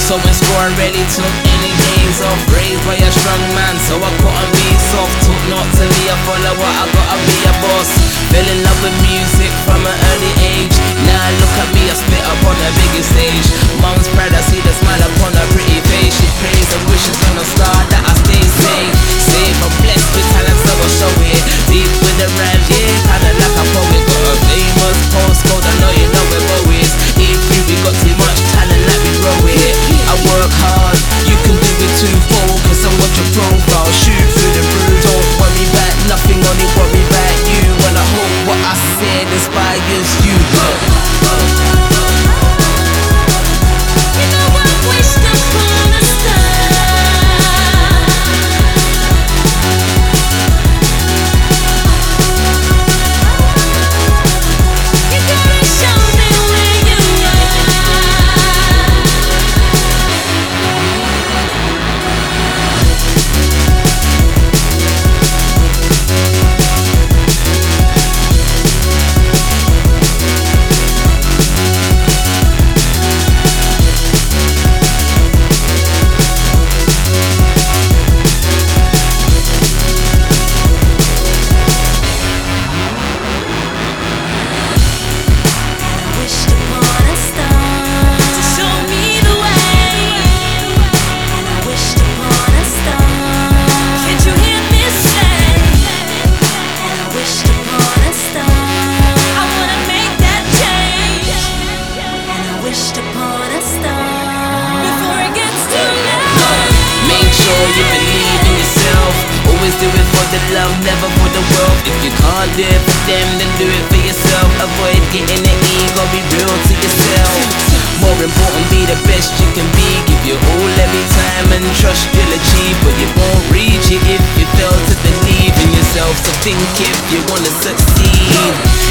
So when scoring ready took any days off. Raised by a strong man, so I couldn't be soft. Took not to be a follower, I gotta be a boss. Fell in love with music from an early age. Now look at me, I spit up on the biggest stage. Mom's proud, I see the smile upon her pretty face. She prays and wishes on a star that I stay safe. Safe, I'm blessed with talent, so I show it. Deep with the rhymes, yeah, kinda like a poet. Got a famous postcode, I know you know we're always. If we got too much talent, like we grow it. I work hard, you can do it too. Focus on what your profile, shoot through the roof. Don't worry about nothing, only worry about you. And I hope what I said inspires you. You believe in yourself. Always do it for the love, never for the wealth. If you can't do it for them, then do it for yourself. Avoid getting the ego, be real to yourself. More important, be the best you can be. Give your all every time and trust you'll achieve. But you won't reach it if you fail to believe in yourself. So think if you wanna succeed.